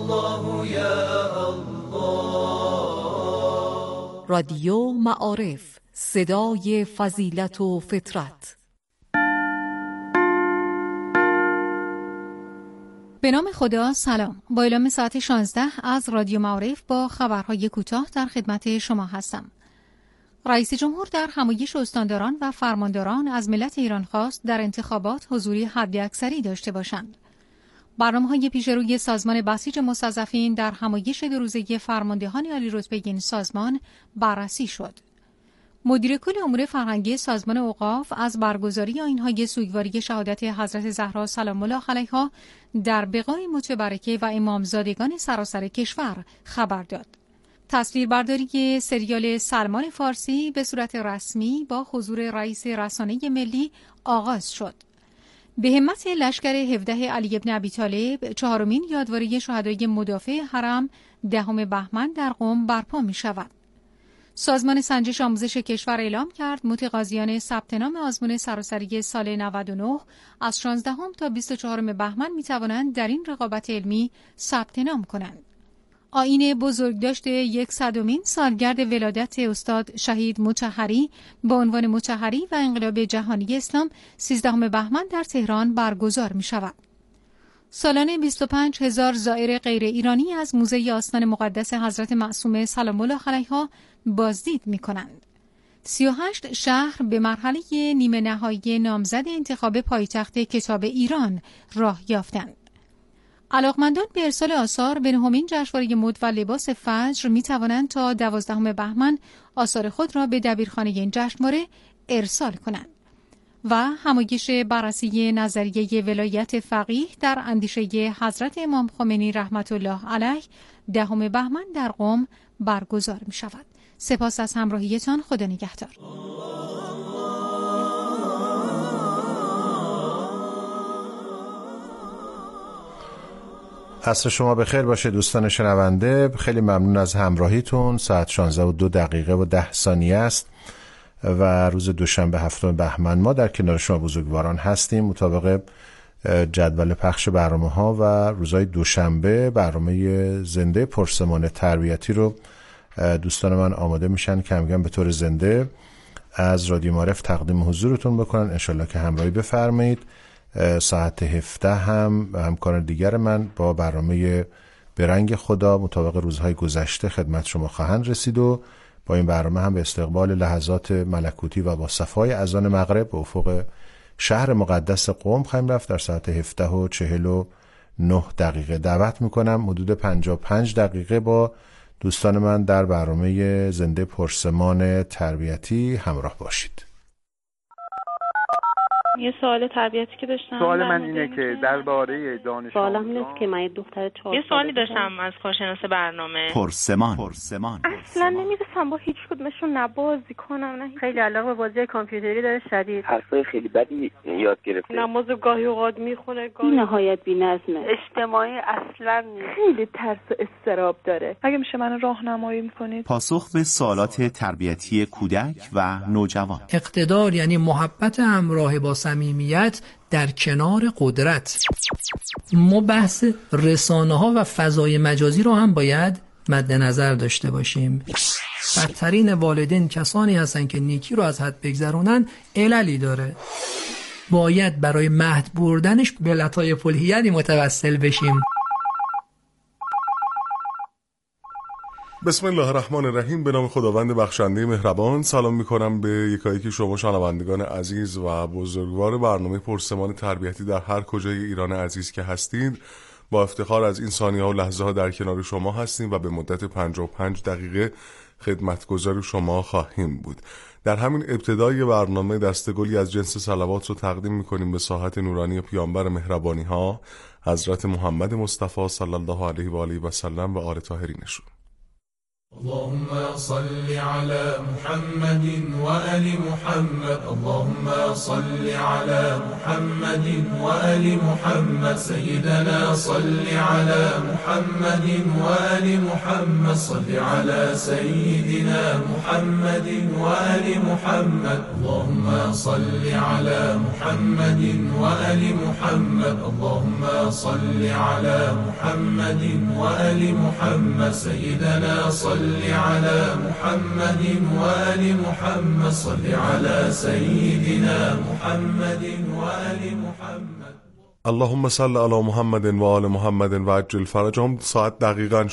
الله یا الله. رادیو معارف، صدای فضیلت و فطرت. به نام خدا. سلام. با اعلام ساعت 16 از رادیو معارف با خبرهای کوتاه در خدمت شما هستم. رئیس جمهور در همایش استانداران و فرمانداران از ملت ایران خواست در انتخابات حضوری حداکثری داشته باشند. برنامه‌های پیشروی سازمان بسیج مستضعفین در همایش 2 روزه فرماندهان عالی‌رتبه این سازمان بررسی شد. مدیر کل امور فرهنگی سازمان اوقاف از برگزاری آیین‌های سوگواری شهادت حضرت زهرا سلام الله علیها در بقاع متبرکه و امامزادگان سراسر کشور خبر داد. تصویربرداری سریال سلمان فارسی به صورت رسمی با حضور رئیس رسانه ملی آغاز شد. به همت لشکر 17 علی بن ابی طالب 4مین یادواری شهدای مدافع حرم 10 بهمن در قم برپا می شود. سازمان سنجش آموزش کشور اعلام کرد متقاضیان ثبت نام آزمون سراسری سال 99 از 16 تا 24 بهمن می توانند در این رقابت علمی ثبت نام کنند. آیین بزرگداشت 100مین سالگرد ولادت استاد شهید مطهری با عنوان مطهری و انقلاب جهانی اسلام 13 بهمن در تهران برگزار می شود. سالانه 25,000 زائر غیر ایرانی از موزه آستان مقدس حضرت معصومه سلام الله علیها بازدید می کنند. 38 شهر به مرحله نیمه نهایی نامزد انتخاب پایتخت کتاب ایران راه یافتند. علاقمندان به ارسال آثار به 9مین جشنواره مد و لباس فجر می توانند تا 12 بهمن آثار خود را به دبیرخانه این جشنواره ارسال کنند. و همایش بررسی نظریه ولایت فقیه در اندیشه حضرت امام خمینی رحمت الله علیه 10 بهمن در قم برگزار می شود. سپاس از همراهیتان. خدا نگهدار. عصر شما بخیر باشه دوستان شنونده. خیلی ممنون از همراهیتون. ساعت 16:02 است و روز دوشنبه 7 بهمن ما در کنار شما بزرگواران هستیم. مطابق جدول پخش برنامه‌ها و روزهای دوشنبه برنامه زنده پرسمان تربیتی رو دوستان من آماده میشن کم کم به طور زنده از رادیو معارف تقدیم حضورتون بکنن. انشالله که همراهی بفرمایید. ساعت 17 هم همکار دیگر من با برنامه به رنگ خدا مطابق روزهای گذشته خدمت شما خواهند رسید و با این برنامه هم به استقبال لحظات ملکوتی و با صفای اذان مغرب به افق شهر مقدس قم خواهیم رفت. در ساعت 17:49 دعوت میکنم حدود 55 دقیقه با دوستان من در برنامه زنده پرسمان تربیتی همراه باشید. یه سوال تربیتی که داشتم. سوال من اینه که درباره دانش سوالم اینه که من یه دختر 4 یه سوالی داشتم از کارشناس برنامه. پرسمان اصلا نمیرسم با هیچ کدومشون نبازی کنم، نه خیلی علاقه به بازی کامپیوتری داره شدید. حرفای خیلی بدی یاد گرفته. نمازو گاهی اوقات میخونه بی نهایت بی‌نظمه. اجتماعی اصلا خیلی ترس و اضطراب داره. اگه میشه منو راهنمایی میکنید؟ پاسخ به سوالات تربیتی کودک و نوجوان. اقتدار یعنی محبت همراه با صمیمیت در کنار قدرت. ما بحث رسانه‌ها و فضای مجازی رو هم باید مد نظر داشته باشیم. بدترین والدین کسانی هستن که نیکی رو از حد بگذرونن. عللی داره. باید برای مهد بردنش به لطایف الحیلی متوسل بشیم. بسم الله الرحمن الرحیم. به نام خداوند بخشنده مهربان. سلام میکنم به یکایکی شما شنوندگان عزیز و بزرگوار برنامه پرسمان تربیتی در هر کجای ایران عزیز که هستید. با افتخار از این ثانیه ها و لحظه ها در کنار شما هستیم و به مدت 55 دقیقه خدمتگزار شما خواهیم بود. در همین ابتدای برنامه دستگلی از جنس صلوات رو تقدیم میکنیم به ساحت نورانی پیامبر مهربانی ها حضرت محمد مصطفی صلی الله علیه و آله و سلم و آل طاهرینشون. اللهم صل على محمد وآل محمد. اللهم صل على محمد وآل محمد. سيدنا صل على محمد وآل محمد. صل على سيدنا محمد وآل محمد. اللهم صل على محمد وآل محمد. اللهم صل على محمد وآل محمد. سيدنا صل على محمد وآل محمد. صل على سيدنا محمد وآل محمد. اللهم صل علی محمد و آل محمد و عجل فرجهم. ساعت دقیقاً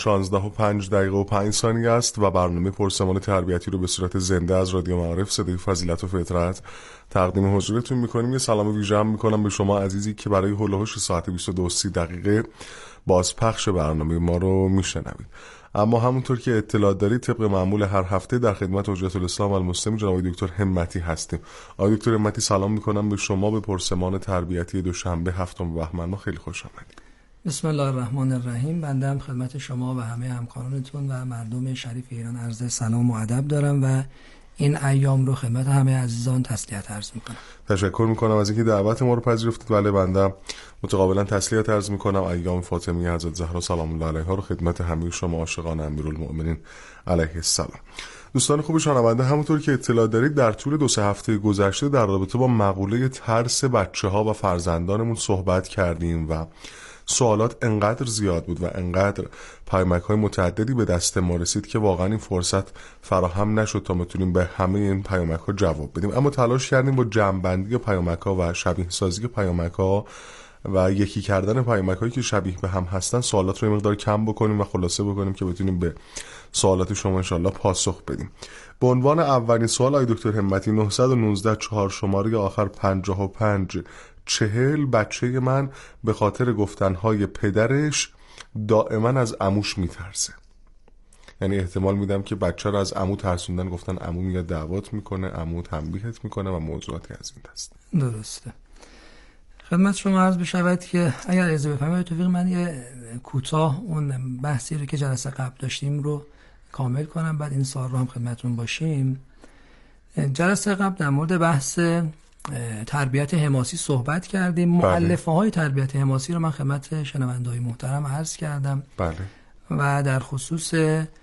16:05 است و برنامه پرسمان تربیتی رو به صورت زنده از رادیو معارف صدای فضیلت و فطرت تقدیم حضورتون میکنیم. یه سلام ویژه هم میکنم به شما عزیزی که برای هول و هوش ساعت 22:30 بازپخش برنامه ما رو میشنوید. اما همونطور که اطلاع دارید طبق معمول هر هفته در خدمت حجت الاسلام المسلم جناب دکتر همتی هستیم. آقای دکتر همتی سلام میکنم به شما به پرسمان تربیتی دوشنبه 7 بهمن ماه. خیلی خوش آمدید. بسم الله الرحمن الرحیم. بنده هم خدمت شما و همه همکارانتون و مردم شریف ایران عرض سلام و ادب دارم و این ایام رو خدمت همه عزیزان تسلیت عرض میکنم. تشکر میکنم از اینکه دعوت ما رو پذیرفتید. بله بنده متقابلا تسلیت عرض میکنم. ایام فاطمیه حضرت زهرا سلام الله علیها رو خدمت همه شما عاشقان امیرالمؤمنین علیه السلام. دوستان خوب شنونده، همونطور که اطلاع دارید در طول 2-3 هفته گذشته در رابطه با مقوله ترس بچه‌ها و فرزندانمون صحبت کردیم و سوالات انقدر زیاد بود و انقدر پیامک‌های متعددی به دست ما رسید که واقعا این فرصت فراهم نشد تا بتونیم به همه این پیامک‌ها جواب بدیم. اما تلاش کردیم با جمع‌بندی پیامک‌ها و شبیه سازی پیامک‌ها و یکی کردن پیامک‌هایی که شبیه به هم هستن سوالات رو یه مقدار کم بکنیم و خلاصه بکنیم که بتونیم به سوالات شما انشالله پاسخ بدیم. به عنوان اولین سوال آقای دکتر همتی 919 4 شماره آخر 5540 بچه من به خاطر گفتنهای پدرش دائما از عموش میترسه. یعنی احتمال میدم که بچه رو از عمو ترسوندن، گفتن عمو میاد دعوات میکنه، عمو تنبیهت میکنه و موضوعاتی از این دست. درسته. خدمت شما عرض بشود که اگر اجازه بفرمایید توفیق من یه کوتاه اون بحثی رو که جلسه قبل داشتیم رو کامل کنم، بعد این سوال رو هم خدمتتون باشیم. جلسه قبل در مورد بحث تربیت حماسی صحبت کردیم. مؤلفه های تربیت حماسی رو من خدمت شنونده‌های محترم عرض کردم. بله. و در خصوص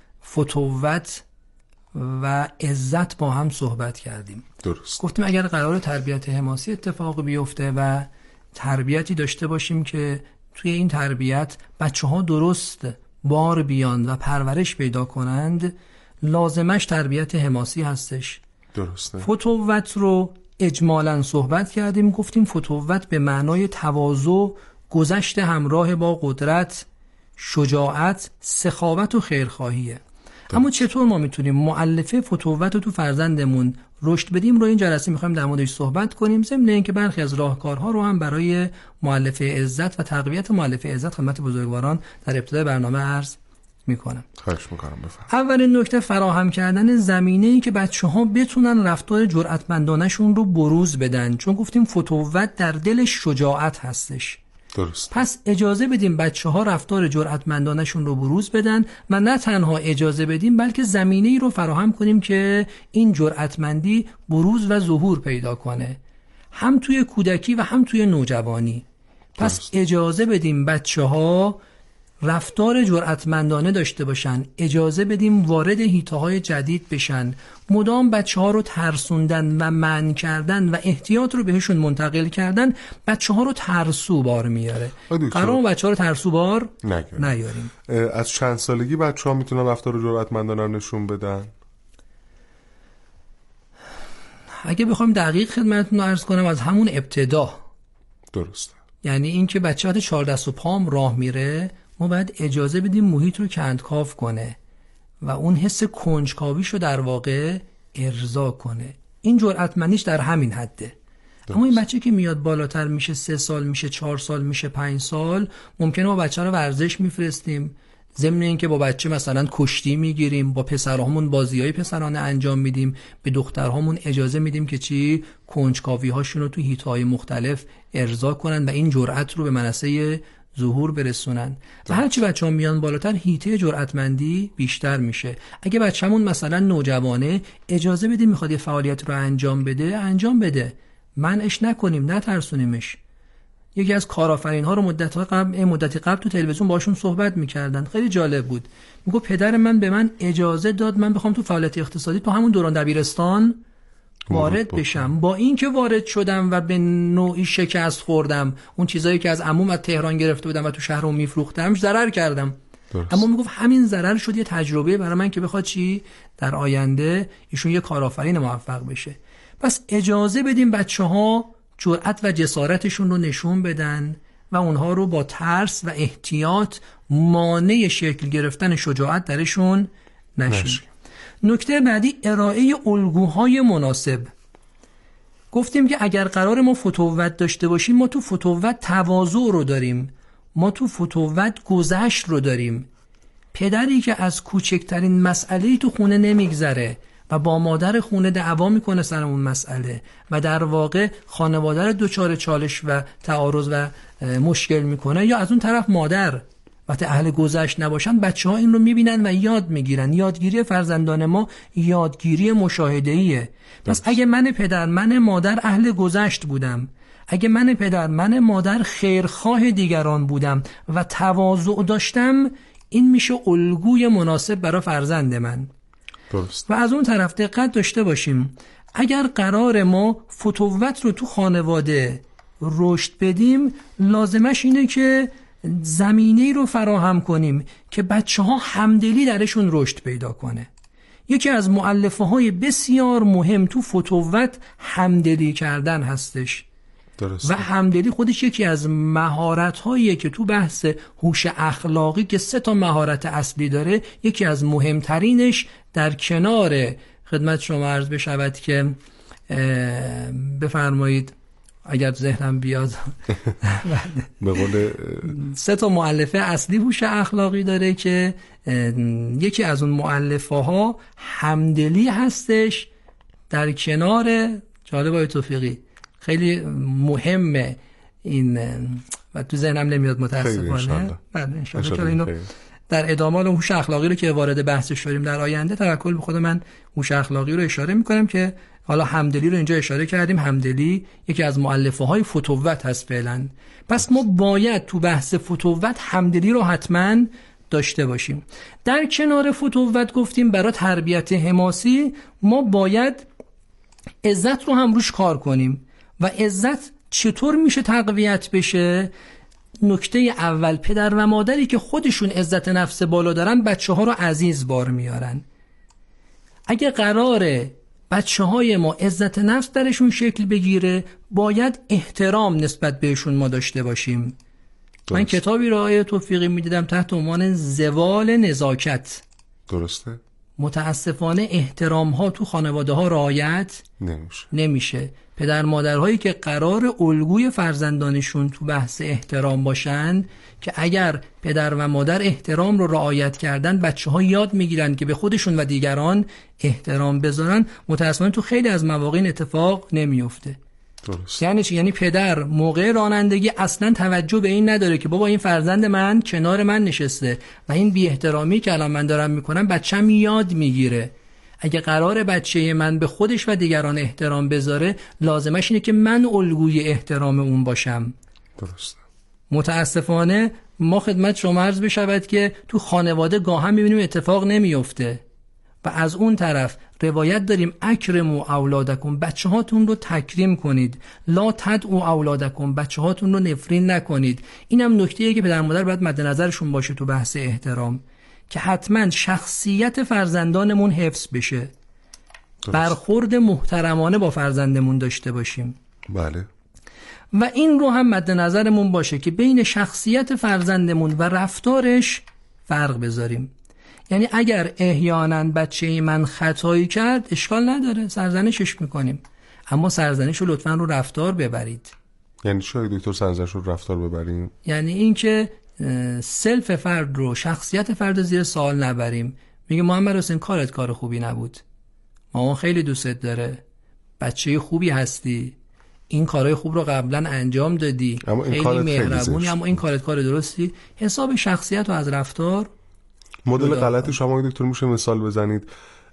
فتوت و عزت با هم صحبت کردیم. درست. گفتیم اگر قرار تربیت حماسی اتفاق بیفته و تربیتی داشته باشیم که توی این تربیت بچه‌ها درست بار بیان و پرورش پیدا کنند، لازمش تربیت حماسی هستش. درسته. فتوت رو اجمالاً صحبت کردیم. گفتیم فتوت به معنای تواضع، گذشت همراه با قدرت، شجاعت، سخاوت و خیرخواهیه. اما چطور ما میتونیم مؤلفه فتوت رو تو فرزندمون رشد بدیم رو این جلسه میخوایم در موردش صحبت کنیم، ضمن اینکه برخی از راهکارها رو هم برای مؤلفه عزت و تقویت مؤلفه عزت خدمت بزرگواران در ابتدای برنامه عرض میکنم. خواهش میکنم بفرمایید. اولین نکته فراهم کردن زمینه‌ای که بچه‌ها بتونن رفتار جرأتمندانه‌شون رو بروز بدن، چون گفتیم فتوت در دلش شجاعت هستش. درست. پس اجازه بدیم بچه‌ها رفتار جرأتمندانه‌شون رو بروز بدن و نه تنها اجازه بدیم بلکه زمینه‌ای رو فراهم کنیم که این جرأتمندی بروز و ظهور پیدا کنه، هم توی کودکی و هم توی نوجوانی. پس درست. اجازه بدیم بچه‌ها رفتار جرأتمندانه داشته باشن، اجازه بدیم وارد حیطه‌های جدید بشن. مدام بچه‌ها رو ترسوندن و منع کردن و احتیاط رو بهشون منتقل کردن بچه‌ها رو ترسو بار میاره. قرار بچه‌ها رو ترسو بار نیاریم. از چند سالگی بچه‌ها میتونن رفتار جرأتمندانه نشون بدن؟ اگه بخوایم دقیق خدمتتون عرض کنم از همون ابتدا. درسته. یعنی این که بچه وقتی 4 دست و پام راه میره ما باید اجازه بدیم محیط رو کندکاو کنه و اون حس کنجکاویش رو در واقع ارضا کنه. این جرأتمندیش در همین حده. اما این بچه که میاد بالاتر میشه 3 سال میشه 4 سال میشه 5 سال ممکنه ما بچه رو ورزش میفرستیم، ضمن اینکه با بچه مثلا کشتی میگیریم، با پسرهامون بازیای پسرانه انجام میدیم، به دخترهامون اجازه میدیم که کنجکاوی هاشون رو تو حیطه‌های مختلف ارضا کنن و این جرأت رو به منصه ظهور برسونن و هرچی بچه‌ها میان بالاتر هیته جرأتمندی بیشتر میشه. اگه بچه‌مون مثلا نوجوانه اجازه بدیم میخواد یه فعالیت رو انجام بده، منعش نکنیم، نترسونیمش. یکی از کارآفرین‌ها رو مدتی قبل تو تلویزیون باشون صحبت می‌کردن، خیلی جالب بود. میگه پدر من به من اجازه داد من بخوام تو فعالیت اقتصادی تو همون دوران دبیرستان وارد بشم. با اینکه وارد شدم و به نوعی شکست خوردم، اون چیزایی که از عموم از تهران گرفته بودم و تو شهرم میفروختم ضرر کردم. درست. اما میگفت همین ضرر شد یه تجربه برای من که بخواد چی در آینده ایشون یه کارآفرین موفق بشه. پس اجازه بدیم بچه‌ها جرأت و جسارتشون رو نشون بدن و اونها رو با ترس و احتیاط مانع شکل گرفتن شجاعت درشون نشیم. نکته بعدی ارائه الگوهای مناسب. گفتیم که اگر قرار ما فتوت داشته باشیم، ما تو فتوت تواضع رو داریم، ما تو فتوت گذشت رو داریم. پدری که از کوچکترین مسئله‌ای تو خونه نمیگذره و با مادر خونه دعوا میکنه سر اون مسئله و در واقع خانواده رو دچار چالش و تعارض و مشکل میکنه، یا از اون طرف مادر وقتی اهل گذشت نباشن، بچه‌ها این رو میبینن و یاد میگیرن. یادگیری فرزندان ما یادگیری مشاهده‌ایه. پس اگه من پدر من مادر اهل گذشت بودم، اگه من پدر من مادر خیرخواه دیگران بودم و تواضع داشتم، این میشه الگوی مناسب برای فرزند من. درست. و از اون طرف دقت داشته باشیم، اگر قرار ما فتوت رو تو خانواده رشد بدیم، لازمش اینه که زمینه‌ای رو فراهم کنیم که بچه‌ها همدلی درشون رشد پیدا کنه. یکی از مؤلفه‌های بسیار مهم تو فتوت همدلی کردن هستش. درست. و همدلی خودش یکی از مهارت‌هاییه که تو بحث هوش اخلاقی که 3 مهارت اصلی داره، یکی از مهمترینش در کنار خدمت شما عرض بشود که بفرمایید اگر ذهنم بیاد به قول 3 مؤلفه اصلی هوش اخلاقی داره که یکی از اون مؤلفه‌ها همدلی هستش. در کنار جالب توفیقی خیلی مهمه این و تو ذهنم نمیاد متاسفانه. بله ان شاء الله اینو در ادامه هوش اخلاقی رو که وارد بحثش شدیم در آینده، توکل به خود من هوش اخلاقی رو اشاره میکنم که حالا همدلی رو اینجا اشاره کردیم. همدلی یکی از مؤلفه‌های فتوت هست فعلا. پس ما باید تو بحث فتوت همدلی رو حتما داشته باشیم. در کنار فتوت گفتیم برای تربیت حماسی ما باید عزت رو هم روش کار کنیم. و عزت چطور میشه تقویت بشه؟ نکته اول، پدر و مادری که خودشون عزت نفس بالا دارن بچه‌ها رو عزیز بار میارن. اگه قراره بچه‌های ما عزت نفس درشون شکل بگیره، باید احترام نسبت بهشون ما داشته باشیم. درست. من کتابی را آیه توفیقی میدیدم تحت عنوان زوال نزاکت. درسته. متاسفانه احترام ها تو خانواده ها رعایت نمیشه. پدر مادرهایی که قرار الگوی فرزندانشون تو بحث احترام باشن، که اگر پدر و مادر احترام رو رعایت کردن، بچه‌ها یاد میگیرن که به خودشون و دیگران احترام بذارن. متأسفانه تو خیلی از مواقع اتفاق نمیفته. درست. یعنی چی؟ یعنی پدر موقع رانندگی اصلا توجه به این نداره که بابا این فرزند من کنار من نشسته و این بی احترامی که الان من دارم میکنم بچه‌م یاد میگیره. اگه قرار بچه من به خودش و دیگران احترام بذاره، لازمش اینه که من الگوی احترام اون باشم. درست. متاسفانه ما خدمت شما عرض بشود که تو خانواده گاهم میبینیم اتفاق نمیفته. و از اون طرف روایت داریم اکرموا اولادکم، بچه هاتون رو تکریم کنید، لا تدعوا اولادکم، بچه هاتون رو نفرین نکنید. اینم نکته‌ایه که پدر مادر باید مد نظرشون باشه تو بحث احترام، که حتما شخصیت فرزندانمون حفظ بشه. برخورد محترمانه با فرزندمون داشته باشیم. بله. و این رو هم مد نظرمون باشه که بین شخصیت فرزندمون و رفتارش فرق بذاریم. یعنی اگر احیانا بچه من خطایی کرد، اشکال نداره، سرزنشش میکنیم، اما سرزنش رو لطفاً رو رفتار ببرید. یعنی چی دکتر سرزنش رو رفتار ببریم؟ یعنی این که سلف فرد رو، شخصیت فرد زیر سوال نبریم. میگه محمد حسین کارت کار خوبی نبود، مامان خیلی دوستت داره، بچه خوبی هستی، این کارهای خوب رو قبلا انجام دادی، خیلی مهربونی، اما این کارت کار درستی. حساب شخصیت و از رفتار مدل غلطی شما دکتر میشه مثال بزنید؟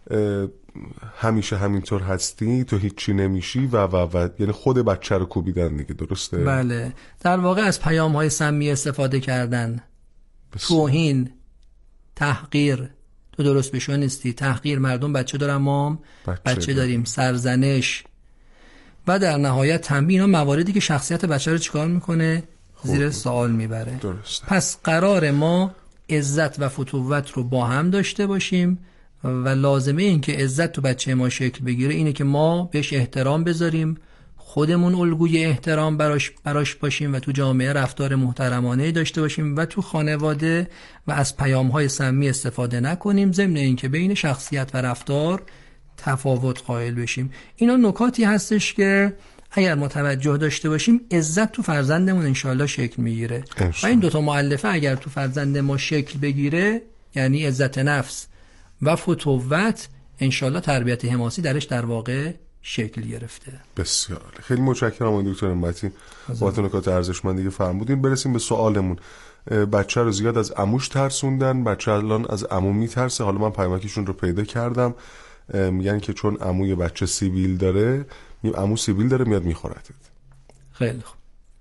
همیشه همینطور هستی، تو هیچی نمیشی و یعنی خود بچه رو کوبیدن دیگه، درسته؟ بله، در واقع از پیام‌های سمی استفاده کردن، توهین، تحقیر، تو درست بشو نیستی، تحقیر، مردم بچه دارن، ما بچه داریم، سرزنش و در نهایت تنبیه. اینا مواردی که شخصیت بچه رو چیکار میکنه؟ زیر سوال میبره. درسته. پس قرار ما عزت و فتوت رو با هم داشته باشیم و لازمه این که عزت تو بچه ما شکل بگیره اینه که ما بهش احترام بذاریم، خودمون الگوی احترام براش باشیم و تو جامعه رفتار محترمانه داشته باشیم و تو خانواده و از پیام‌های سمی استفاده نکنیم، ضمن این که بین شخصیت و رفتار تفاوت قائل بشیم. اینا نکاتی هستش که اگر متوجه داشته باشیم عزت تو فرزندمون انشالله شکل میگیره و این دوتا مؤلفه اگر تو فرزند ما شکل بگیره، یعنی عزت نفس و فتوت، انشالله تربیت حماسی درش در واقع شکل گرفته. بسیار خیلی متشکرم دکتر همتی، با نکات ارزشمندی که فرمودین. برسیم به سوالمون. بچه رو زیاد از عموش ترسوندن، بچه الان از عمو میترسه. حالا من پیامکشون رو پیدا کردم، میگن که چون عموی بچه سیبیل داره، عمو سیبیل داره میاد میخورتت. خیلی خوب.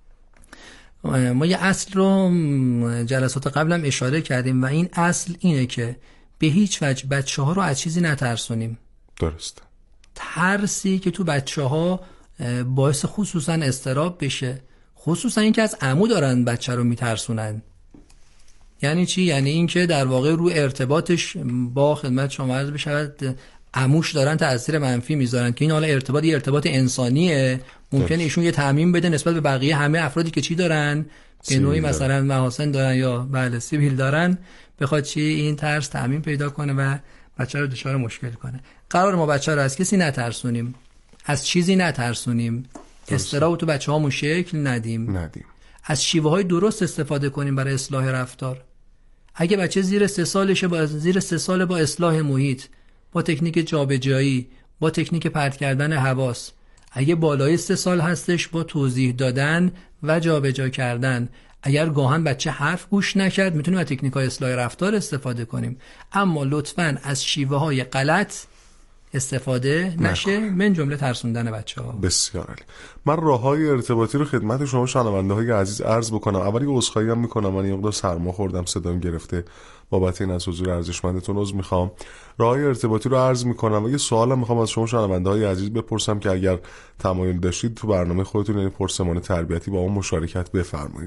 ما یه اصل رو جلسات قبلم اشاره کردیم و این اصل اینه که به هیچ وجه بچه ها رو از چیزی نترسونیم. درسته. ترسی که تو بچه ها باعث خصوصا اضطراب بشه، خصوصا این که از عمو دارن بچه رو میترسونن. یعنی چی؟ یعنی این که در واقع رو ارتباطش با خدمت شما عرض بشود عموش دارن تأثیر منفی میذارن که این حالا ارتباط یه ارتباط انسانیه، ممکنه ایشون یه تعمیم بده نسبت به بقیه همه افرادی که چی دارن، به نوعی مثلا محاسن دارن یا بله سیبیل دارن، بخواد چی این ترس تعمیم پیدا کنه و بچه رو دچار مشکل کنه. قرار ما بچه رو از کسی نترسونیم، از چیزی نترسونیم، اضطراب تو بچه هامون شکل ندیم، از شیوه های درست استفاده کنیم برای اصلاح رفتار. اگه بچه زیر 3 سالشه، زیر 3 سال با اصلاح محیط، با تکنیک جابجایی، با تکنیک پرت کردن حواس. اگه بالای 3 سال هستش با توضیح دادن و جابجا کردن. اگر گاهن بچه حرف گوش نکرد میتونیم از تکنیک‌های اصلاح رفتار استفاده کنیم، اما لطفاً از شیوه‌های غلط استفاده نشه، من جمله ترسوندن بچه‌ها. بسیار عالی. من راه‌های ارتباطی رو خدمت شما شنونده‌های عزیز عرض بکنم. اولی عذرخواهی هم می‌کنم، من یه مقدار سرما خوردم، صدام گرفته، بابت این از حضور ارزشمندتون عذر می‌خوام. راه‌های ارتباطی رو عرض می‌کنم و یه سوالم می‌خوام از شما شنونده‌های عزیز بپرسم که اگر تمایل داشتید تو برنامه خودتون یعنی پرسمان تربیتی با اون مشارکت بفرمایید.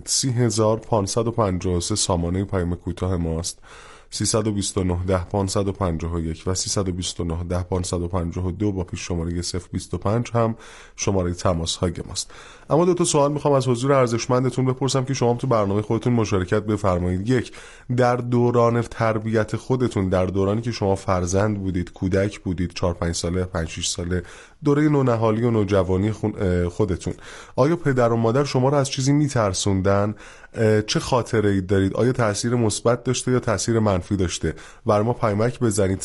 30553 سامانه پیام کوتاه ماست. 329 10 551 و 329 10 552 با پیش شماره 025 هم شماره تماس های ماست. اما 2 تا سوال میخوام از حضور ارزشمندتون بپرسم که شما تو برنامه خودتون مشارکت بفرمایید. 1. در دوران تربیت خودتون، در دورانی که شما فرزند بودید، کودک بودید، 4-5 ساله، 5-6 ساله، دوره نونهالی و نوجوانی خودتون، آیا پدر و مادر شما رو از چیزی میترسوندن؟ چه خاطره ای دارید؟ آیا تأثیر مثبت داشته یا تأثیر منفی داشته؟ بر ما پیامک بزنید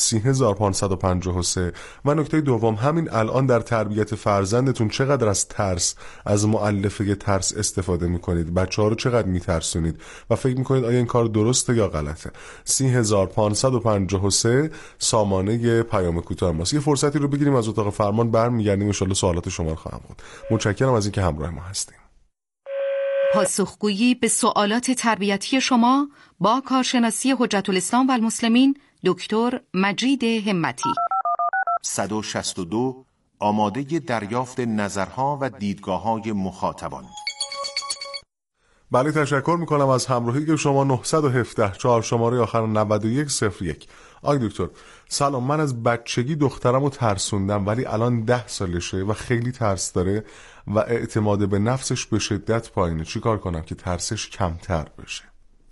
30553. و نکته دوم، همین الان در تربیت فرزندتون چقدر از ترس، از مؤلفه ترس استفاده میکنید؟ بچه‌ها رو چقدر میترسونید و فکر میکنید آیا این کار درسته یا غلطه؟ 30553 سامانه پیام کوتاه ماست. یه فرصتی رو بگیریم از اتاق فرمان برمیگردیم، ان شاءالله سوالات شما رو خواهم بود. متشکرم از اینکه همراه ما هستیم. پاسخگویی به سوالات تربیتی شما با کارشناسی حجت الاسلام و المسلمین دکتر مجید همتی. 162 آماده دریافت نظرها و دیدگاه‌های مخاطبان. بله، تشکر میکنم از همراهی که شما. 917 4 شماره آخر 9101. آقای دکتر سلام، من از بچگی دخترمو ترسوندم ولی الان 10 سالشه و خیلی ترس داره و اعتماد به نفسش به شدت پایینه. چی کار کنم که ترسش کمتر بشه؟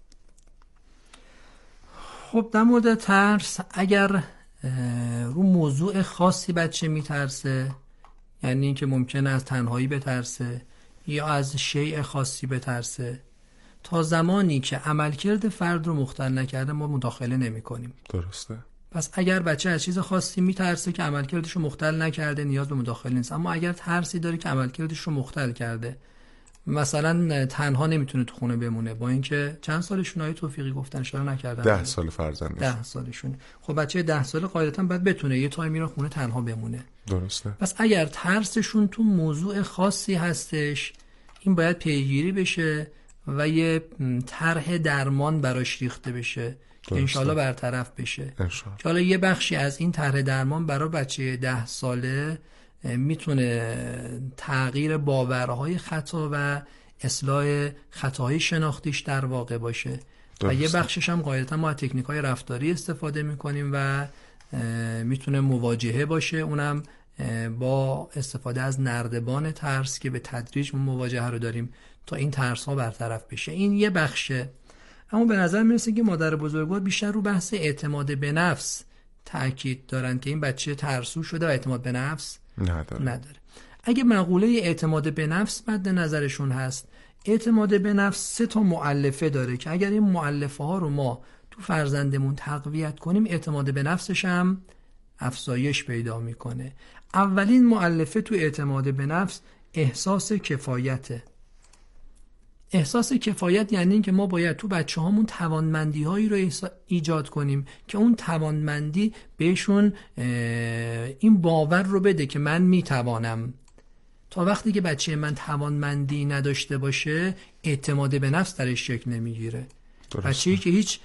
خب در مورد ترس، اگر رو موضوع خاصی بچه میترسه، یعنی اینکه ممکنه از تنهایی بترسه یا از شیء خاصی بترسه، تا زمانی که عملکرد فرد رو مختل نکرده ما مداخله نمی کنیم. درسته. پس اگر بچه از چیز خاصی میترسه که عملکردش رو مختل نکرده نیاز به مداخله نیست، اما اگر ترسی داره که عملکردش رو مختل کرده، مثلا تنها نمیتونه تو خونه بمونه، با اینکه چند سالشون آیه توفیقی گفتن اشاره نکردن 10 سال فرزندش 10 سالشون، خب بچه 10 ساله قاعدتا باید بتونه یه تایمی رو خونه تنها بمونه. درسته. پس اگر ترسشون تو موضوع خاصی هستش، این باید پیگیری بشه و یه طرح درمان براش ریخته بشه که انشالله برطرف بشه. که حالا یه بخشی از این طرح درمان برای بچه 10 ساله میتونه تغییر باورهای خطا و اصلاح خطاهای شناختیش در واقع باشه. و یه بخشش هم قاعدتا ما از تکنیک‌های رفتاری استفاده میکنیم و میتونه مواجهه باشه، اونم با استفاده از نردبان ترس که به تدریج مواجهه رو داریم تا این ترس ها برطرف بشه. این یه بخشه. اما به نظر میرسه که مادر بزرگوار بیشتر رو بحث اعتماد به نفس تاکید دارن که این بچه ترسو شده و اعتماد به نفس نداره. اگه مقوله اعتماد به نفس مد نظرشون هست، اعتماد به نفس 3 تا مؤلفه داره که اگر این مؤلفه ها رو ما تو فرزندمون تقویت کنیم، اعتماد به نفسش هم افزایش پیدا میکنه. اولین مؤلفه تو اعتماد به نفس احساس کفایته. احساس کفایت یعنی این که ما باید تو بچه هامون توانمندی هایی رو ایجاد کنیم که اون توانمندی بهشون این باور رو بده که من میتوانم. تا وقتی که بچه من توانمندی نداشته باشه، اعتماد به نفس درش شکل نمیگیره. بچه‌ای که هیچ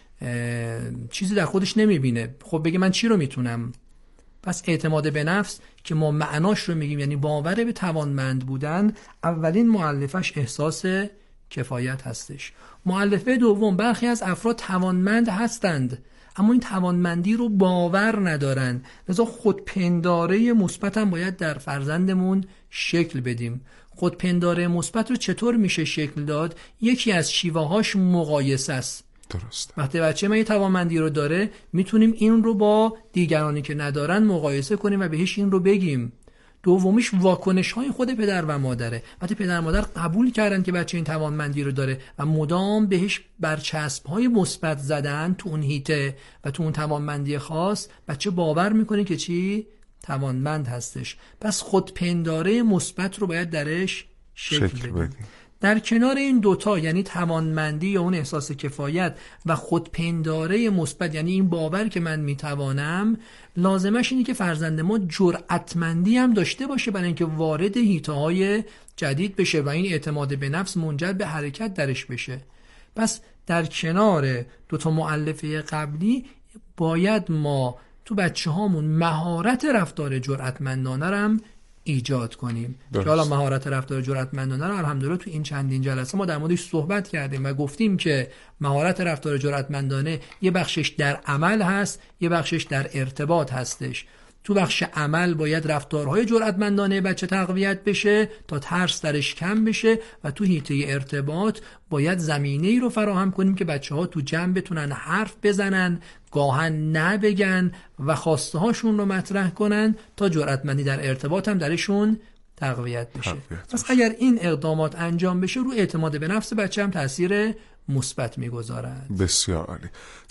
چیزی در خودش نمیبینه، خب بگه من چی رو میتونم؟ پس اعتماد به نفس که ما معناش رو میگیم یعنی باور به توانمند بودن، اولین مؤلفش احساس کفایت هستش. مؤلفه دوم، برخی از افراد توانمند هستند اما این توانمندی رو باور ندارن، لذا خودپنداره مثبت هم باید در فرزندمون شکل بدیم. خودپنداره مثبت رو چطور میشه شکل داد؟ یکی از شیوه‌هاش مقایسه است. درست. وقتی بچه ما یه توانمندی رو داره، میتونیم این رو با دیگرانی که ندارن مقایسه کنیم و بهش این رو بگیم. دومیش واکنش های خود پدر و مادره. وقتی پدر و مادر قبول کردن که بچه این توانمندی رو داره و مدام بهش برچسب های مثبت زدن تو اون هیته و تو اون توانمندی خاص، بچه باور میکنه که چی؟ توانمند هستش. پس خودپنداره مثبت رو باید درش شکل بدیم. در کنار این دوتا یعنی توانمندی یا اون احساس کفایت و خودپنداره مثبت یعنی این باور که من میتوانم، لازمش اینه که فرزند ما جرأتمندی هم داشته باشه برای اینکه وارد حیطه‌های جدید بشه و این اعتماد به نفس منجر به حرکت درش بشه. پس در کنار دوتا مؤلفه قبلی باید ما تو بچه هامون مهارت رفتار جرأتمندانه رو هم ایجاد کنیم. که حالا مهارت رفتار جرأتمندانه رو الحمدلله تو این چندین جلسه ما در موردش صحبت کردیم و گفتیم که مهارت رفتار جرأتمندانه یه بخشش در عمل هست، یه بخشش در ارتباط هستش. تو بخش عمل باید رفتارهای جرأتمندانه بچه تقویت بشه تا ترس درش کم بشه و تو حیطه ارتباط باید زمینه‌ای رو فراهم کنیم که بچه‌ها تو جمع بتونن حرف بزنن، گاهن نبگن و خواسته هاشون رو مطرح کنن تا جرأتمندی در ارتباط هم درشون تقویت بشه. پس اگر این اقدامات انجام بشه، رو اعتماد به نفس بچه هم تاثیر مثبت می‌گذارد. بسیار عالی.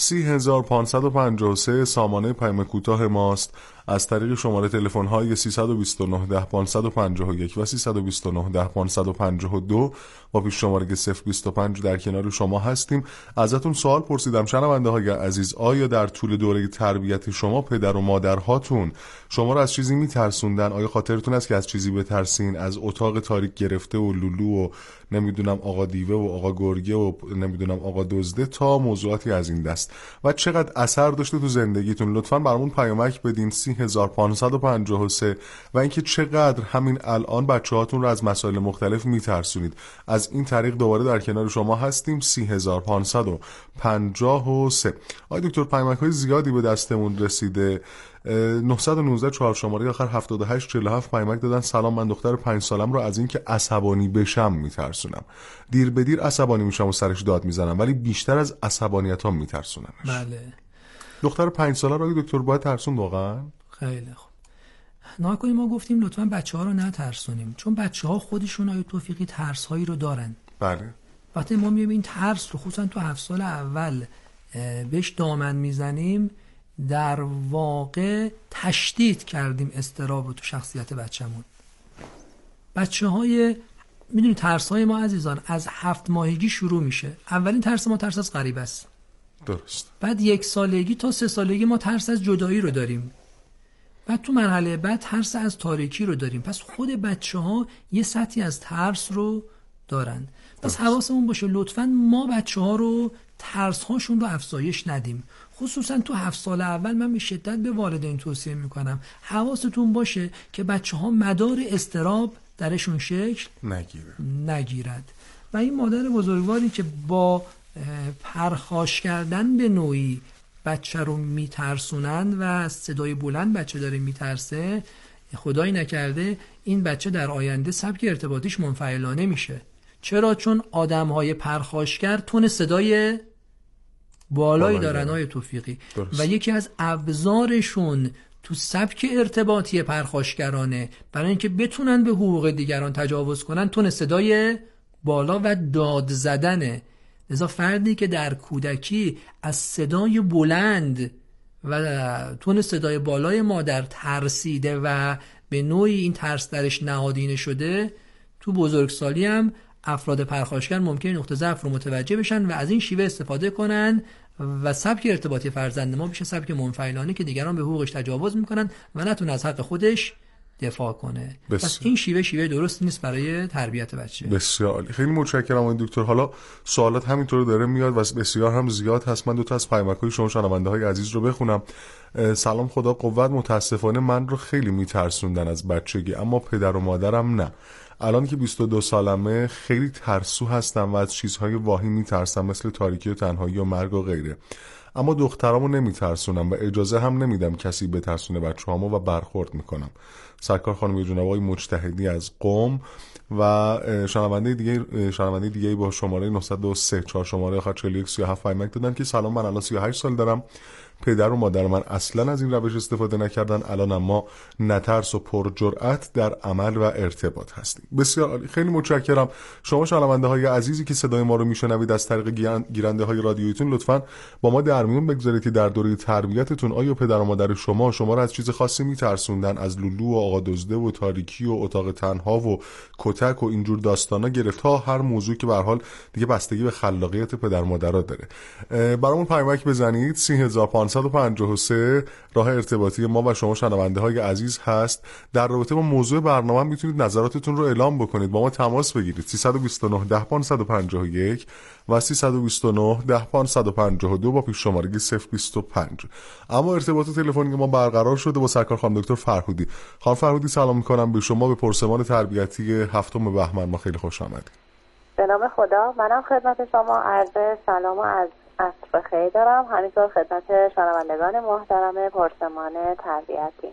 30553 سامانه پیام کوتاه ماست. از طریق شماره تلفن‌های 329 10 551 و 329 10 552 با پیش شماره 025 در کنار شما هستیم. ازتون سوال پرسیدم شنونده‌های عزیز، آیا در طول دوره تربیت شما پدر و مادرهاتون شما رو از چیزی میترسوندن؟ آیا خاطرتون هست که از چیزی بترسین؟ از اتاق تاریک گرفته و لولو و نمیدونم آقا دیوه و آقا گرگه و نمیدونم آقا دزده تا موضوعاتی از این دست، و چقدر اثر داشته تو زندگیتون؟ لطفاً برامون پیامک بدین 30553 و اینکه چقدر همین الان بچه‌هاتون رو از مسائل مختلف میترسونید. از این طریق دوباره در کنار شما هستیم. 30553. آقای دکتر، پیامک‌های زیادی به دستمون رسیده. 919 4 شماره آخر 7847 پیامک دادن: سلام، من دختر 5 سالم رو از اینکه عصبانی بشم میترسونم. دیر به دیر عصبانی میشم و سرش داد میزنم، ولی بیشتر از عصبانیتام میترسونمش. بله. دختر 5 ساله رو دکتر باید ترسون واقعا؟ خیلی خوب. ناگهانی ما گفتیم لطفاً بچه‌ها رو نترسونیم، چون بچه‌ها خودشون آیه توفیقی ترس‌هایی رو دارن. بله. وقتی ما می‌بینیم این ترس رو خصوصا تو 7 سال اول بهش دامن میزنیم، در واقع تشدید کردیم اضطراب رو تو شخصیت بچه‌مون. بچه‌های میدونی ترس‌های ما عزیزان از 7 ماهگی شروع میشه. اولین ترس ما ترس از غریبه است. درست. بعد 1 سالگی تا 3 سالگی ما ترس از جدایی رو داریم. بعد تو مرحله بعد ترس از تاریکی رو داریم. پس خود بچه‌ها یه سطحی از ترس رو دارن. پس حواسمون باشه لطفاً ما بچه‌ها رو ترس‌هاشون رو افزایش ندیم. خصوصا تو 7 سال اول من به شدت به والدین توصیه میکنم حواستون باشه که بچه‌ها مدار اضطراب درشون شکل نگیرد. و این مادر بزرگواری که با پرخاش کردن به نوعی بچه رو میترسونن و صدای بلند بچه داره میترسه، خدایی نکرده این بچه در آینده سبک ارتباطیش منفعلانه میشه. چرا؟ چون آدم‌های پرخاشگر تون صدای بالایی دارن های توفیقی و یکی از ابزارشون تو سبک ارتباطی پرخاشگرانه برای اینکه بتونن به حقوق دیگران تجاوز کنن تون صدای بالا و داد زدنه. لذا فردی که در کودکی از صدای بلند و تون صدای بالای مادر ترسیده و به نوعی این ترس درش نهادینه شده، تو بزرگسالی هم افراد پرخاشگر ممکنه نقطه ضعف رو متوجه بشن و از این شیوه استفاده کنن و سبک ارتباطی فرزند ما بشه سبک منفعلانه که دیگران به حقوقش تجاوز میکنن و نتونه از حق خودش دفاع کنه. پس این شیوه درست نیست برای تربیت بچه. بسیار عالی، خیلی متشکرم آقای دکتر. حالا سوالات همینطور داره میاد و بسیار هم زیاد هست. من 2 تا از پیامک‌های شما شنونده‌های عزیز رو بخونم. سلام، خدا قوت. متاسفانه من رو خیلی میترسوندن از بچگی، اما پدر و مادرم نه. الان که 22 سالمه خیلی ترسو هستم و از چیزهای واهی میترسم مثل تاریکی و تنهایی و مرگ و غیره. اما دخترامو نمیترسونم و اجازه هم نمیدم کسی بترسونه بچه‌هامو و برخورد میکنم. سرکار خانم جناب آقای مجتهدی از قم و شنونده دیگه با شماره 903 4 شماره آخر 4137 پیامک دادن که سلام، من الان 38 سال دارم. پدر و مادر من اصلا از این روش استفاده نکردن، الان اما نترس و پرجرأت در عمل و ارتباط هستیم. بسیار عالی، خیلی متشکرم. شما شنونده های عزیزی که صدای ما رو میشنوید از طریق گیرنده های رادیویتون، لطفاً با ما در میون بگذارید که در دوره تربیتتون آیا پدر و مادر شما رو از چیز خاصی میترسوندن؟ از لولو و آقا دزده و تاریکی و اتاق تنها و کتک و اینجور داستانا گرفت تا هر موضوع که به هر حال دیگه بستگی به خلاقیت پدر مادرها داره. برامون پیامک بزنید. 3553 راه ارتباطی ما و شما شنونده های عزیز هست. در رابطه با موضوع برنامه میتونید نظراتتون رو اعلام بکنید، با ما تماس بگیرید. 329 10 551 و 329 10 552 با پیش شماره 025. اما ارتباط تلفنی ما برقرار شده با سرکار خانم دکتر فرهودی. خانم فرهودی سلام میکنم به شما، به پرسمان تربیتی 7 بهمن ما خیلی خوش آمدید. به نام خدا، منم خدمت شما عرض سلام و از عصر خیر دارم. همینطور خدمت شنوندگان محترم پرسمان تربیتی.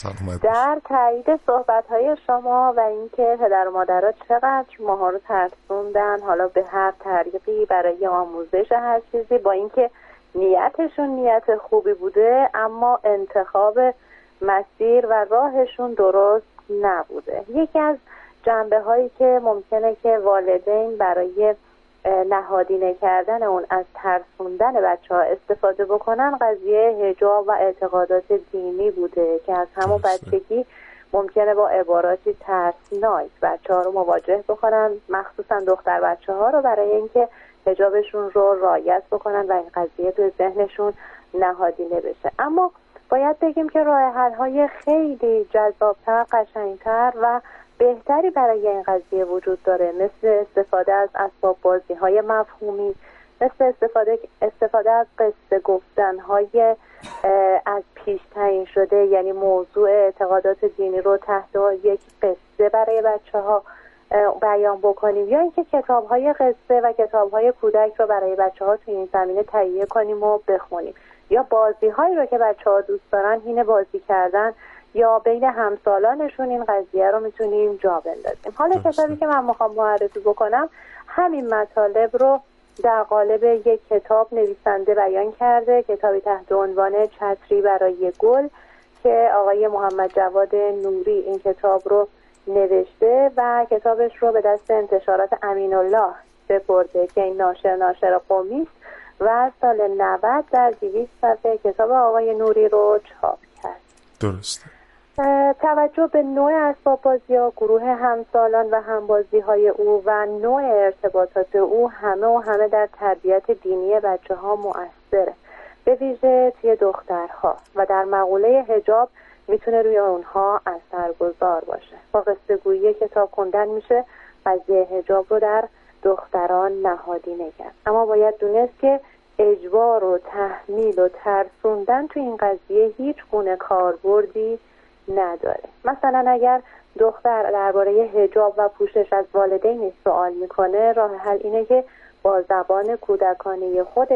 در تایید صحبت‌های شما و اینکه پدر و مادرها چقدر ماها رو ترسوندن، حالا به هر طریقی برای آموزش هر چیزی، با اینکه نیتشون نیت خوبی بوده اما انتخاب مسیر و راهشون درست نبوده. یکی از جنبه‌هایی که ممکنه که والدین برای نهادینه کردن اون از ترسوندن بچه‌ها استفاده بکنن قضیه حجاب و اعتقادات دینی بوده که از همون بچگی ممکنه با عباراتی ترسناک بچه‌ها رو مواجه بکنن، مخصوصا دختر بچه‌ها رو، برای اینکه حجابشون رو رعایت بکنن و این قضیه تو ذهنشون نهادینه بشه. اما باید بگیم که راه حل‌های خیلی جذاب‌تر، قشنگ‌تر و بهتری برای این قضیه وجود داره، مثل استفاده از اسباب بازی‌های مفهومی، مثل استفاده از قصه گفتن‌های از پیش تعیین شده، یعنی موضوع اعتقادات دینی رو تحت یک قصه برای بچه‌ها بیان بکنیم، یا اینکه کتاب‌های قصه و کتاب‌های کودک رو برای بچه‌ها تو این زمینه تهیه کنیم و بخونیم، یا بازی‌هایی رو که بچه‌ها دوست دارن حین بازی کردن یا بین همسالانشون این قضیه رو میتونیم جا بندازیم. حالا کتابی که من میخوام معرفی بکنم همین مطالب رو در قالب یک کتاب نویسنده بیان کرده، کتابی تحت عنوان چتری برای گل که آقای محمد جواد نوری این کتاب رو نوشته و کتابش رو به دست انتشارات امین الله سپرده که این ناشر قمی است و سال 90 در 200 صفحه کتاب آقای نوری رو چاپ کرد. درسته. توجه به نوع اسباب‌بازی‌ها، گروه همسالان و همبازی‌های او و نوع ارتباطات او همه در تربیت دینی بچه‌ها مؤثره، به ویژه توی دخترها، و در مقوله حجاب میتونه روی اونها اثرگذار باشه. با قصه گویی کتاب خوندن میشه قضیه حجاب رو در دختران نهادینه کرد. اما باید دونست که اجبار و تحمیل و ترسوندن تو این قضیه هیچ گونه کاربردی نداره. مثلا اگر دختر درباره حجاب و پوشش از والدینش سوال میکنه، راه حل اینه که با زبان کودکانه خود